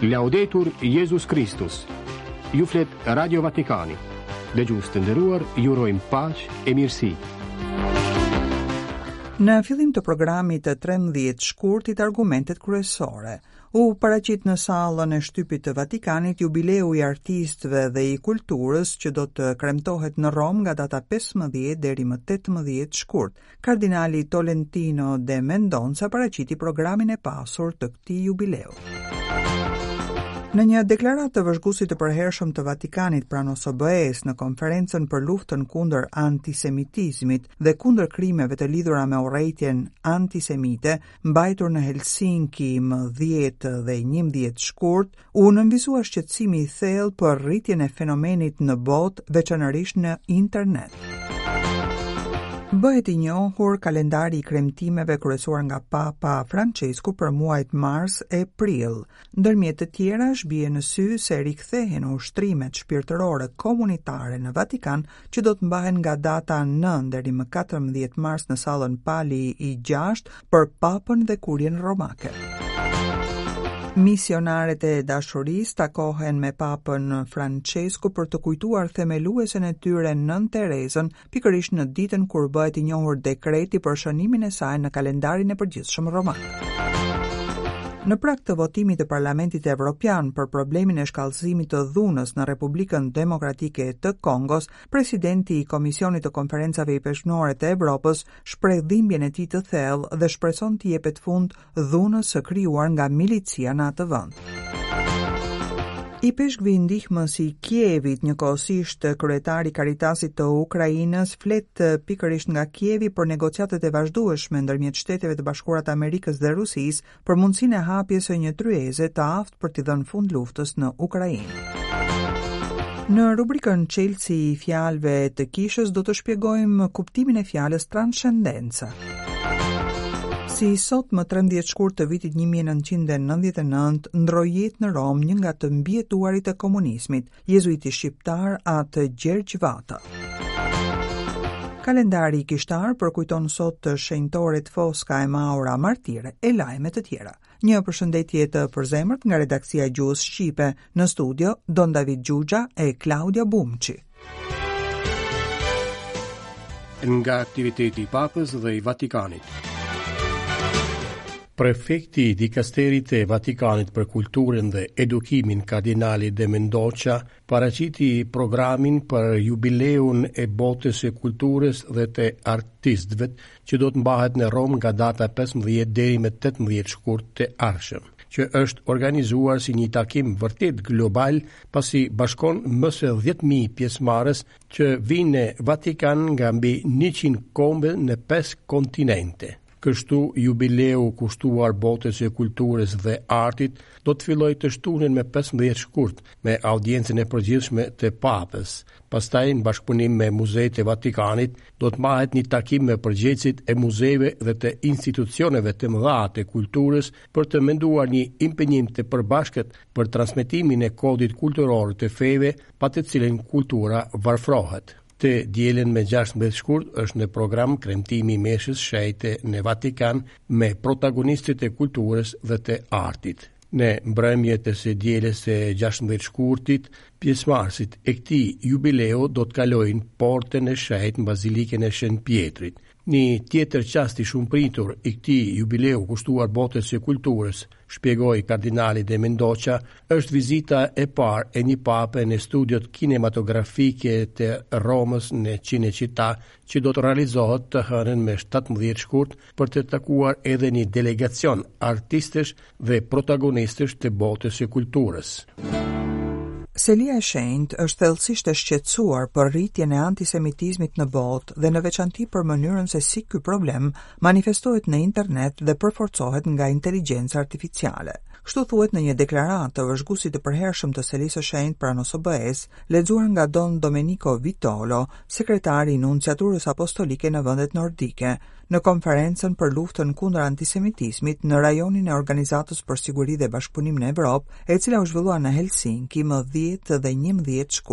Laudetur Jesus Christus. Ju flet Radio Vatikani. Dëgjues të nderuar, ju urojmë paqë e mirësi. Në fillim të programit të 13 shkurtit argumentet kryesore, u paraqit në sallën e shtypit të Vatikanit jubileu i artistëve dhe i kulturës që do të kremtohet në Rom nga data 15 deri më 18 shkurt. Kardinali Tolentino de Mendonca paraqiti programin e pasur të këtij jubileu. Në një deklaratë të vëzhguesit të përhershëm të Vatikanit pranë OSBE-s në konferencën për luftën kundër antisemitizmit dhe kundër krimeve të lidhura me urrëtitjen antisemite, mbajtur në Helsinki më 10 dhe 11 shkurt, u nënvizua shqetësimi i thellë për rritjen e fenomenit në botë, veçanërisht në internet. Bëhet i njohur kalendari i kremtimeve kryesuar nga Papa Francesku për muajt mars e prill. Ndërmjet të tjera, shbie në sy se rikthehen ushtrimet shpirtërore komunitare në Vatikan që do të mbahen nga data 9 deri më 14 mars në sallën Pali i 6 për Papën dhe Kurien Romake. Misionaret e dashurisë takohen me Papën Francesku për të kujtuar themeluesen e tyre Nën Terezën, pikërisht në ditën kur bëhet i njohur dekreti për shënimin e saj në kalendarin e përgjithshëm roman. Në prag të votimit të Parlamentit Evropian për problemin e shkallëzimit të dhunës në Republikën Demokratike të Kongos, presidenti i Komisionit të Konferencave i Peshqnore të Evropës shpreh dhimbjen e tij të thellë dhe shpreson të jepet fund dhunës së krijuar nga milicia në atë vend. I peshqvi ndihmës i Kievit, njëkohësisht kryetari i Caritasit të Ukrainës, flet pikërisht nga Kievi për negociatat e vazhdueshme ndërmjet Shteteve të Bashkuara të Amerikës dhe Rusisë për mundësinë e hapjes së një tryeze të aftë për t'i dhënë fund luftës në Ukrainë. Në rubrikën Çelësi i fjalëve të kishës do të shpjegojmë kuptimin e fjalës transcendenca. Si sot më 13 shkurt të vitit 1999, ndroi jetë në Rom një nga të mbietuarit e komunizmit, jezuiti shqiptar atë Gjergj Vata. Kalendari i kishtar përkujton sot të shenjtoret Foska e Maura Martire e lajme të tjera. Një përshëndetje të përzemërt nga redaksia e Gjuhës Shqipe, në studio Don David Gjugja e Claudia Bumçi. Nga aktiviteti i Papës dhe i Vatikanit. Prefekti i dikasterit e Vatikanit për kulturën dhe edukimin Kardinali de Mendonca paraqiti programin për jubileun e botës e kulturës dhe të artistëve që do të mbahet në Rom nga data 15 deri më 18 shkurt të ardhshëm, që është organizuar si një takim vërtet global pasi bashkon më së 10.000 pjesëmarrës që vinë në Vatikan nga mbi 100 kombe në 5 kontinente. Kështu, jubileu kushtuar botës e kulturës dhe artit do të filloj të shtunen me 15 shkurt me audiencën e përgjithshme të Papës. Pastaj, në bashkëpunim me Muzeet e Vatikanit, do të mbahet një takim me përgjegjësit e muzeve dhe të institucioneve të mëdha të kulturës për të menduar një impenjim të përbashkët për transmetimin e kodit kulturor të feve, pa të cilën kultura varfrohet. Të dielën me 16 shkurt është në program kremtimi i meshës shejte në Vatikan me protagonistët e kulturës dhe të artit. Në mbrëmjet e së dielës së 16 shkurtit, pjesëmarrësit e këtij jubileu do të kalojnë portën e shejt në Bazilikën e Shën Pjetrit. Një tjetër qast i shumë pritur i këtij jubileu kushtuar botës së kulturës, shpjegoi Kardinali de Mendonca, është vizita e parë e një pape në studiot kinematografike të Romës në Cinecittà, që do të realizohet të hënën me 17 shkurt për të takuar edhe një delegacion artistësh dhe protagonistësh të botës së kulturës. Selia e Shenjtë është thellësisht e shqetësuar për rritjen e antisemitizmit në botë dhe në veçanti për mënyrën se si ky problem manifestohet në internet dhe përforcohet nga inteligjenca artificiale. Kështu thuhet në një deklaratë të vëzhguesit të përhershëm të Selisë së Shenjtë pranë OSBE-s, lexuar nga Don Domenico Vitolo, sekretari i nunciaturës apostolike në vendet nordike, në konferencën për luftën kundër antisemitizmit në rajonin e Organizatës për Siguri dhe Bashkëpunim në Evropë, e cila u zhvillua në Helsinki më 10 dhe 11 shkurt.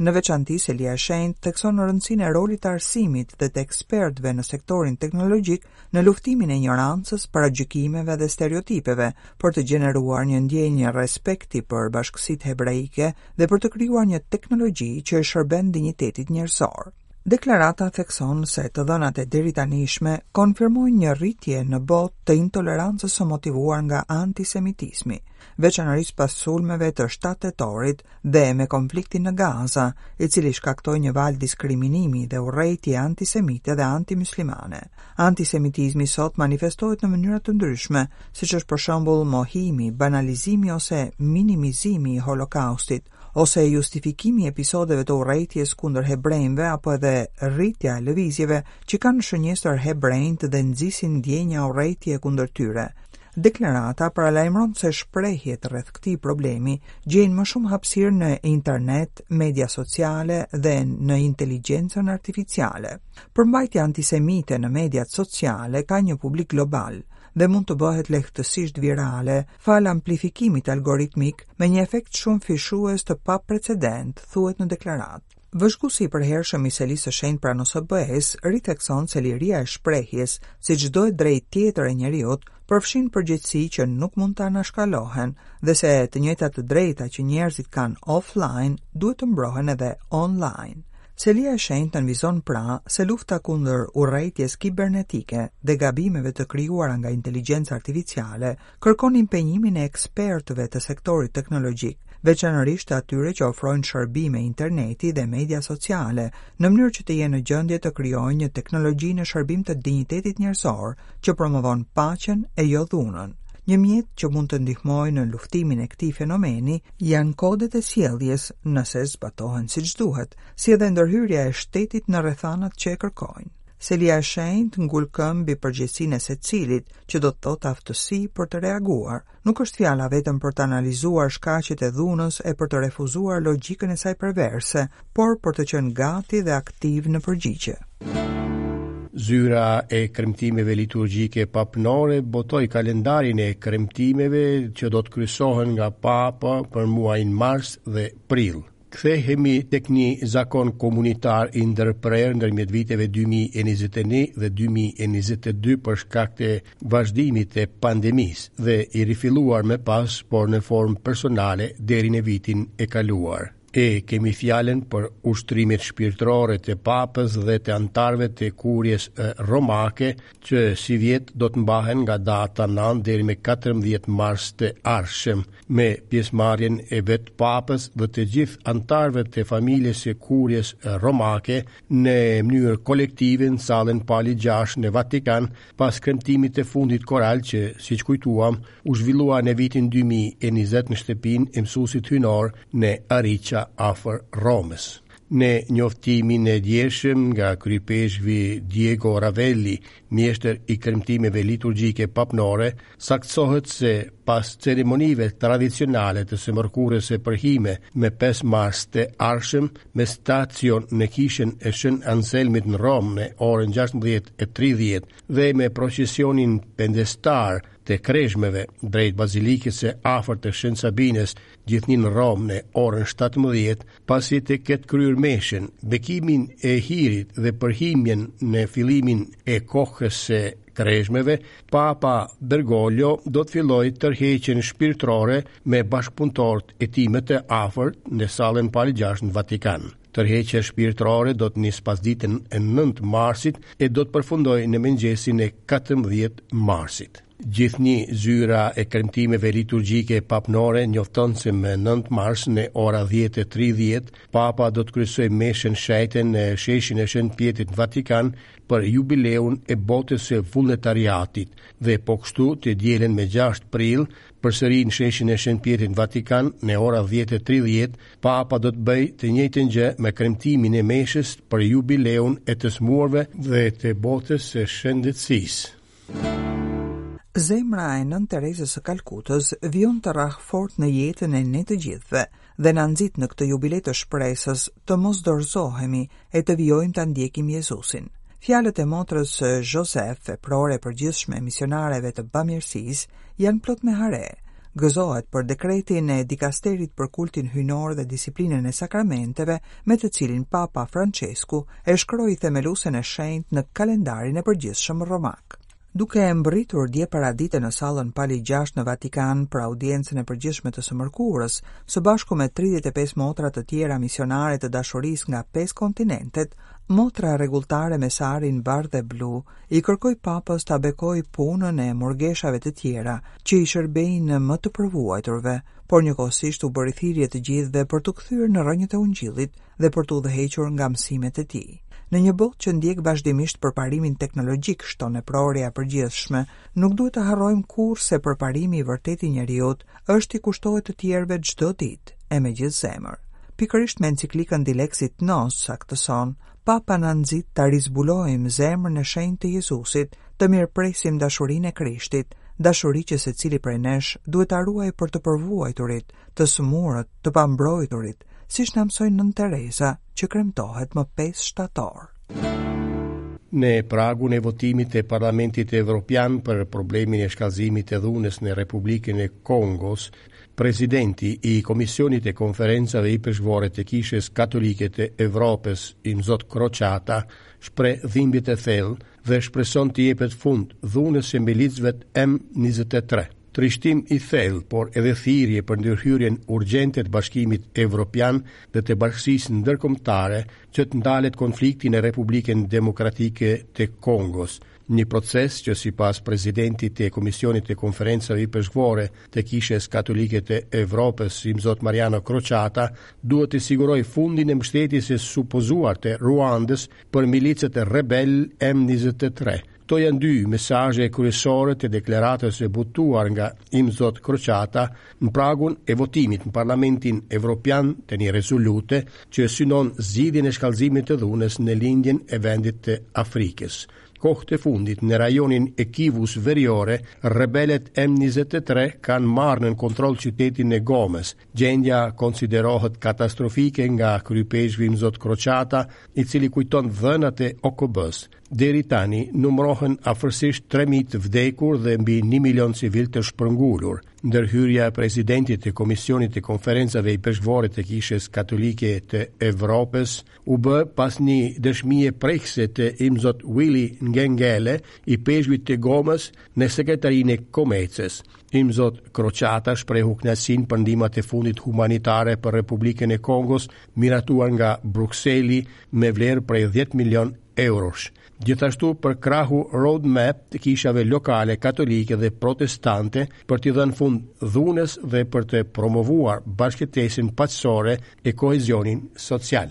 Në veçanti Selia e Shenjtë thekson rëndësinë e rolit të arsimit dhe të ekspertëve në sektorin teknologjik në luftimin e ignorancës, paragjykimeve dhe stereotipeve, për të gjeneruar një ndjenjë respekti për bashkësitë hebraike dhe për të krijuar një teknologji që i shërben dinjitetit njerëzor. Deklarata thekson se të dhënat e deritanishme konfirmojnë një rritje në botë të intolerancës së motivuar nga antisemitismi, veçanërisht pas sulmeve të 7 tetorit dhe me konfliktin në Gaza, i cili shkaktoi një val diskriminimi dhe urrejtje antisemite dhe antimuslimane. Antisemitizmi sot manifestohet në mënyra të ndryshme, siç është për shembull mohimi, banalizimi ose minimizimi i Holokaustit, ose justifikimi i episodeve të urrejtjes kundër hebrejve apo edhe rritja e lëvizjeve që kanë shënjesur hebrejt dhe nxisin ndjenja urrejtje kundër tyre. Deklarata paralajmëron se shprehjet rreth këtij problemi gjejnë më shumë hapësirë në internet, media sociale dhe në inteligjencën artificiale. Përmbajtja antisemite në mediat sociale ka një publik global dhe mund të bëhet lehtësisht virale fal amplifikimit algoritmik me një efekt shumë fishues të paprecedent, thuhet në deklaratë. Vëzhguesi i përhershëm i Selisë së Shenjtë pranë OSBE-s rithekson se liria e shprehjes, si çdo drejtë tjetër e njeriut, përfshin përgjegjësi që nuk mund të anashkalohen dhe se të njëjtat të drejta që njerëzit kanë offline duhet të mbrohen edhe online. Selia e Shenjtë nënvizon pra se lufta kundër urrejtjes kibernetike dhe gabimeve të krijuara nga inteligjenca artificiale kërkon impenjimin e ekspertëve të sektorit teknologjik, veçanërisht atyre që ofrojnë shërbime interneti dhe media sociale, në mënyrë që të jenë në gjendje të krijojnë një teknologji në shërbim të dinjitetit njerëzor që promovon paqen e jo dhunën. Një mjet që mund të ndihmojë në luftimin e këtij fenomeni janë kodet e sjelljes nëse zbatohen siç duhet, si edhe ndërhyrja e shtetit në rrethanat që e kërkojnë. Selia e Shenjtë ngul këmbë mbi përgjegjësinë e secilit, që do të thotë aftësi për të reaguar. Nuk është fjala vetëm për të analizuar shkaqjet e dhunës e për të refuzuar logjikën e saj perverse, por për të qenë gati dhe aktiv në përgjigje. Zyra e kremtimeve liturgjike papnore botoi kalendarin e kremtimeve që do të kryesohen nga Papa për muajin mars dhe prill. Kthehemi tek një zakon komunitar i ndërprerë ndërmjet viteve 2021 dhe 2022 për shkak të vazhdimit të pandemisë dhe i rifilluar më pas, por në formë personale deri në vitin e kaluar. E kemi fjalen për ushtrimet shpirtërore të papës dhe të antarëve të kurjes romake që si vjet do të mbahen nga data 9 deri me 14 mars të ardhshëm me pjesëmarrjen e vet papës dhe të gjithë antarëve të familjes së kurjes romake në mënyrë kolektive në sallën Pali 6 në Vatikan pas kremtimit të fundit koral që, siç kujtuam, u zhvillua në vitin 2020 në shtëpinë e mësuesit hynor në Arica afër Romës. Në njoftimin e djeshëm nga kryepeshvi Diego Ravelli, mjeshtër i kremtimeve liturgjike papnore, saktësohet se pas ceremonive tradicionale të së mërkurës së përhime me 5 mars të ardhshëm me stacion në kishën e Shën Anselmit në Rom në orën 16:30 dhe me procesionin pendestar të kreshmeve drejt bazilikës së afërt të Shën Sabines gjithnjë në Rom në orën 17, pasi të ketë kryer meshën, bekimin e hirit dhe përhimjen në fillimin e kohës së kreshmeve, Papa Bergoglio do të fillojë tërheqjen shpirtërore me bashkëpunëtorët e tij më të afërt në sallën Pali 6 në Vatikan. Tërheqja shpirtërore do të nisë pas ditën e 9 marsit e do të përfundojë në mëngjesin e 14 marsit. Gjithnjë zyra e kremtimeve liturgjike papnore njofton se më 9 mars në ora 10:30 Papa do të kryesojë meshën shejtën në sheshin e Shën Pjetrit në Vatikan për jubileun e botës së vullnetariatit dhe po kështu të dielën me 6 prill përsëri në sheshin e Shën Pjetrit në Vatikan në ora 10:30 Papa do të bëjë të njëjtën gjë me kremtimin e meshës për jubileun e të smuarve dhe të botës së shëndetësisë. Zemra e Nën Terezës së Kalkutës vion të rrah fort në jetën e ne të gjithëve dhe na nxit në këtë jubilej të shpresës të mos dorëzohemi e të vijojmë ta ndjekim Jezusin. Fjalët e motrës Josef, prore përgjithshme e misionareve të bamirësisë, janë plot me hare. gëzohet për dekretin e dikasterit për kultin hynor dhe disiplinën e sakramenteve me të cilin Papa Francesku e shkroi themeluesen e shenjtë në kalendarin e përgjithshëm romak. Duke e mbërritur dje paradite në sallën Pali 6 në Vatikan për audiencën e përgjithshme të së mërkurës, së bashku me 35 motra të tjera misionare të dashurisë nga 5 kontinentet, motra rregulltare me sarin bardhë dhe blu i kërkoi Papës ta bekojë punën e morgeshave të tjera që i shërbejnë më të përvuajturve, por njëkohësisht u bëri thirrje të gjithëve për të kthyer në rrënjët e Ungjillit dhe për të udhëhequr nga mësimet e tij. Në një botë që ndjek vazhdimisht përparimin teknologjik, shton e prorja përgjithshme, nuk duhet të harrojmë kurrë se përparimi i vërtetë i njerëzit është i kushtohet të tjerëve çdo ditë e me gjithë zemër. Pikërisht me enciklikën Dilexit Nos, saktëson, Papa na nxit ta rizbulojmë zemrën e shenjtë të Jezusit, të mirëpresim dashurinë e Krishtit, dashuri që secili prej nesh duhet ta ruajë për të përvuajturit, të smurët, të pambrojturit, siç na mësoi Nën Tereza, që kremtohet më 5 shtator. Në pragun e votimit të Parlamentit Evropian për problemin e shkallëzimit të dhunës në Republikën e Kongos, presidenti i Komisionit e Konferencave i Peshvorë të Kishës Katolike të Evropës, i Mzot Crociata, shpreh dhimbjet e thellë dhe shpreson të jepet fund dhunës së milicëve M23. Trishtim i thellë, por edhe thirrje për ndërhyrjen urgjente të Bashkimit Evropian dhe të Bashkisë Ndërkombëtare që të ndalet konflikti në Republikën Demokratike të Kongos, një proces që sipas presidentit të Komisionit të Konferencave Peshvorë të Kishës Katolike të Evropës, i Mzot Mariano Crociata, duhet të sigurojë fundin e mbështetjes së supozuar të Ruandës për milicët e rebel M23. Këto janë dy mesazhe kryesore të deklaratës së butuar nga i Mzot Crociata në pragun e votimit në Parlamentin Evropian të një rezolute që synon zgjidhjen e shkallëzimit të dhunës në lindjen e vendit të Afrikës. Kohët e fundit në rajonin e Kivus Veriore, rebelet M23 kanë marrë në kontroll qytetin e Gomës. Gjendja konsiderohet katastrofike nga kryepeshvi i Mzot Crociata, i cili kujton dhënat e OKB-s. Deri tani numërohen afërsisht 3.000 të vdekur dhe mbi 1 milion civil të shpërngulur. Ndërhyrja e presidentit të Komisionit të Konferencave i Peshvorë të Kishës Katolike të Evropës u bë pas një dëshmie prekse të i Mzot Willy Ngengele, i peshkvit të Gomës, në sekretarinë e Komecës. I Mzot Crociata shprehu kënaqësinë për ndihmat e fundit humanitare për Republikën e Kongos, miratuar nga Brukseli me vlerë prej 10 milion eurosh. Gjithashtu për krahu roadmap të kishave lokale, katolike dhe protestante për t'i dhënë fund dhunës dhe për të promovuar bashkëtesën paqësore e kohezionin social.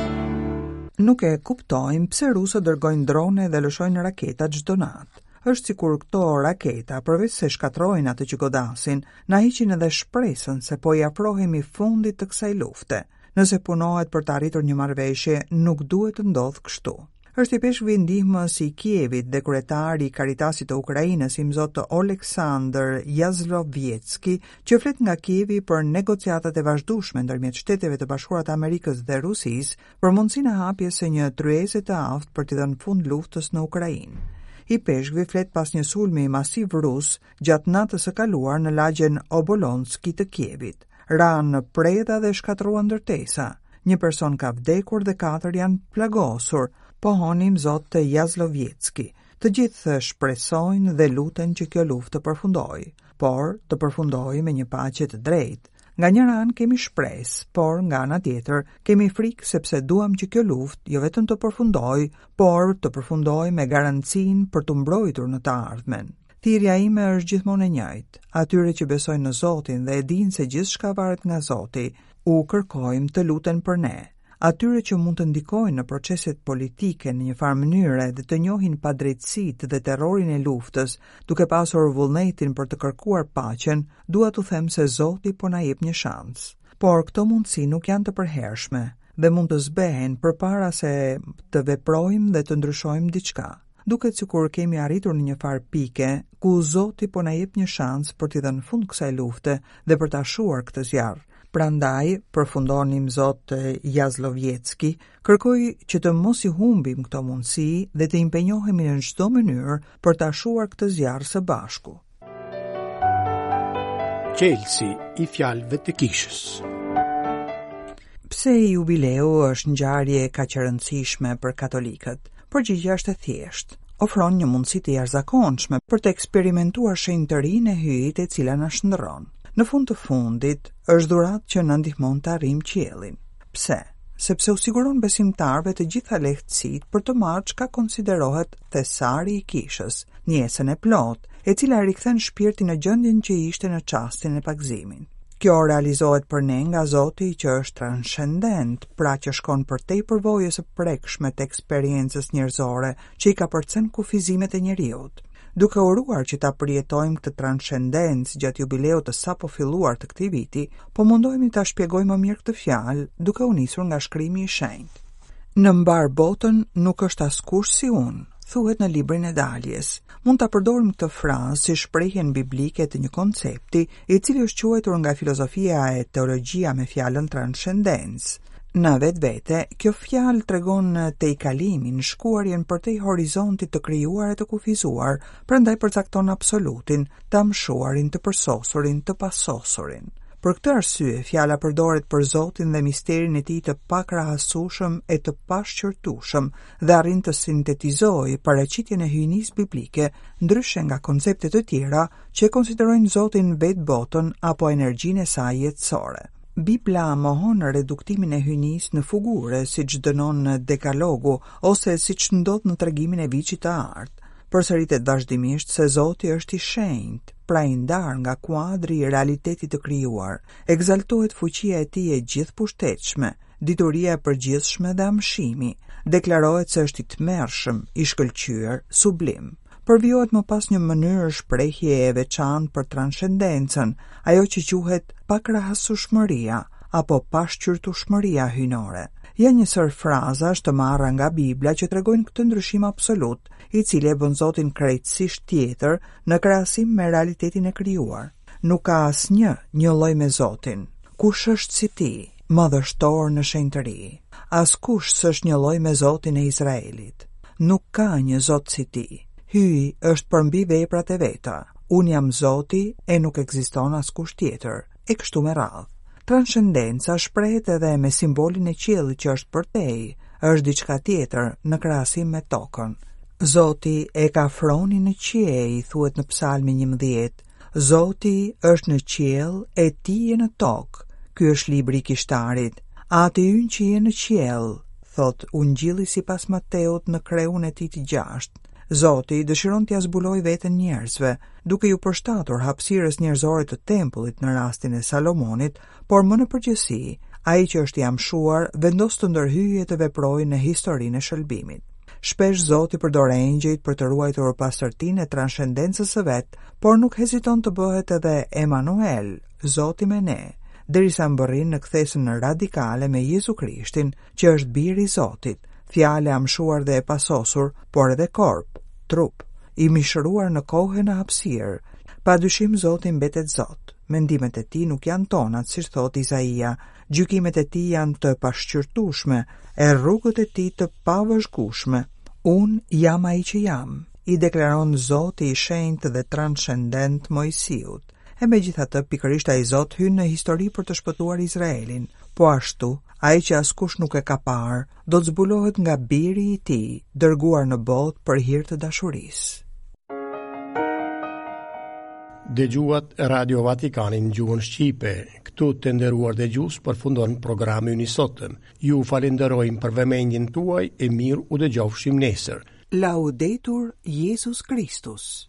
Nuk e kuptojmë pse rusët dërgojnë drone dhe lëshojnë raketa çdo natë. Është sikur këto raketa, përveç se shkatrojnë atë që godasin, na hiqin edhe shpresën se po i afrohemi fundit të kësaj lufte. Nëse punohet për të arritur një marrëveshje, nuk duhet të ndodhë kështu. Është i peshkvi ndihmës i Kievit dhe kryetari i Karitasit të Ukrainës, i Mzot Oleksandr Yazlovjetski, që flet nga Kievi për negociatat e vazhdueshme ndërmjet Shteteve të Bashkuara të Amerikës dhe Rusisë për mundësinë e hapjes së një tryeze të aftë për të dhënë fund luftës në Ukrainë. I peshkvi flet pas një sulmi masiv rus gjatë natës së kaluar në lagjen Obolonski të Kievit. Ranë preda dhe shkatruan ndërtesa. Një person ka vdekur dhe 4 janë plagosur, pohoni Mzot Yazlovjetski. Të gjithë shpresojnë dhe luten që kjo luftë të përfundojë, por të përfundojë me një paqe të drejtë. Nga një anë kemi shpresë, por nga ana tjetër kemi frikë sepse duam që kjo luftë jo vetëm të përfundojë, por të përfundojë me garancinë për të mbrojtur në të ardhmen. Thirrja ime është gjithmonë e njëjtë. Atyre që besojnë në Zotin dhe e dinë se gjithçka varet nga Zoti, u kërkojmë të luten për ne. Atyre që mund të ndikojnë në proceset politike në një farë mënyre dhe të njohin padrejtësitë dhe terrorin e luftës, duke pasur vullnetin për të kërkuar paqen, dua t'u them se Zoti po na jep një shans. Por këto mundësi nuk janë të përhershme dhe mund të zbehen përpara se të veprojmë dhe të ndryshojmë diçka. Duket sikur kemi arritur në një farë pike ku Zoti po na jep një shans për t'i dhënë fund kësaj lufte dhe për ta shuar këtë zjarr. Prandaj, përfundoni Mzot Yazlovjetski, kërkoi që të mos i humbim këto mundësi dhe të impenjohemi në çdo mënyrë për ta shuar këtë zjarr së bashku. Qelsi I fjalëve të kishës. Pse jubileu është ngjarje kaq e rëndësishme për katolikët? Përgjigjja është e thjeshtë. Ofron një mundësi të jashtëzakonshme për të eksperimentuar shenjtërinë e hyjit e cila na shndërron. Në fund të fundit, është dhuratë që na ndihmon të arrijmë qiellin. Pse? Sepse u siguron besimtarëve të gjitha lehtësitë për të marrë çka konsiderohet thesari I kishës, njesën e plotë, e cila rikthen shpirtin në gjendjen që ishte në çastin e pagëzimin. Kjo realizohet për ne nga Zoti që është transcendent, pra që shkon përtej përvojës së prekshme të eksperiencës njerëzore që I ka përcen kufizimet e njeriut. Duke uruar që ta përjetojmë këtë transcendencë gjatë jubileut të sapo filluar të këtij viti, po mundohemi ta shpjegojmë më mirë këtë fjalë duke u nisur nga shkrimi I shenjtë. Në mbar botën nuk është askush si unë, thuhet në librin e Daljes. Mund ta përdorim këtë frazë si shprehjen biblike të një koncepti I cili është quajtur nga filozofia e teologjia me fjalën transcendencë. Në vetvete, kjo fjalë tregon tejkalimin, shkuarjen përtej horizontit të krijuar e të kufizuar, prandaj përcakton absolutin, të amshuarin, të përsosurin, të pasosurin. Për këtë arsye, fjala përdoret për Zotin dhe misterin e tij të pakrahasueshëm e të pashqyrtueshëm dhe arrin të sintetizojë paraqitjen e hyjnisë biblike, ndryshe nga konceptet të tjera që konsiderojnë Zotin vetë botën apo energjinë e saj jetësore. Bibla mohon reduktimin e hyjnisë në fugure, siç dënon në Dekalogu ose siç ndodh në tregimin e Viçit të Artë. Përsëritet vazhdimisht se Zoti është I shenjtë, pra I ndar nga kuadri I realitetit të krijuar. Ekzaltohet fuqia e tij e gjithëpushtetshme, dituria e përgjithshme dhe amshimi. Deklarohet se është I tmerrshëm, I shkëlqyer, sublim. Përvijohet më pas një mënyrë shprehje e veçantë për transcendencën, ajo që quhet pakrahasueshmëria apo pashqyrtueshmëria hyjnore. Janë një sër frazash të marra nga Bibla që tregojnë këtë ndryshim absolut, I cili e bën Zotin krejtësisht tjetër në krahasim me realitetin e krijuar. Nuk ka asnjë një lloj me Zotin. Kush është si ti, madhështor në shenjtëri? Askush s'është një lloj me Zotin e Izraelit. Nuk ka një Zot si ti. Hyj është përmbi veprat e veta. Unë jam Zoti e nuk ekziston askush tjetër. E kështu me radhë. Transcendenca shprehet edhe me simbolin e qiellit që është përtej, është diçka tjetër në krahasim me tokën. Zoti e ka fronin në qiej, thuhet në Psalmin 11. Zoti është në qiell e ti je në tokë. Ky është libri I kishtarit. Ati ynë që je në qiell, thot Ungjilli sipas Mateut në kreun e tij të 6. Zoti dëshiron t'ia zbulojë veten njerëzve, duke ju përshtatur hapësirës njerëzore të tempullit në rastin e Salomonit, por më në përgjithësi, ai që është I amshuar vendos të ndërhyjë të veprojë në historinë e shëlbimit. Shpesh Zoti përdor engjëjt për të ruajtur pastërtinë e transcendencës së vet, por nuk heziton të bëhet edhe Emanuel, Zoti me ne, derisa mbërrin në kthesën radikale me Jezu Krishtin, që është biri I Zotit, fjale amshuar dhe e pasosur, por edhe korp, trup, I mishëruar në kohë në hapësirë. Padyshim Zoti mbetet Zot. Mendimet e tij nuk janë tonat, siç thot Izaia. Gjykimet e tij janë të pashqyrtueshme, e rrugët e tij të pavëzhgueshme. Unë jam ai që jam, I deklaron Zoti I shenjtë dhe transcendent Mojsiut. E megjithatë, pikërisht ai Zot hyn në histori për të shpëtuar Izraelin. Po ashtu, ai që askush nuk e ka parë, do të zbulohet nga biri I tij, dërguar në botë për hir të dashurisë. Dëgjuat Radio Vatikanin gjuhën Shqipe. Këtu të nderuar dëgjues përfundon programi i sotëm. Ju falenderojmë për vëmendjen tuaj e mirë u dëgjofshim nesër. Laudetur Jesus Christus.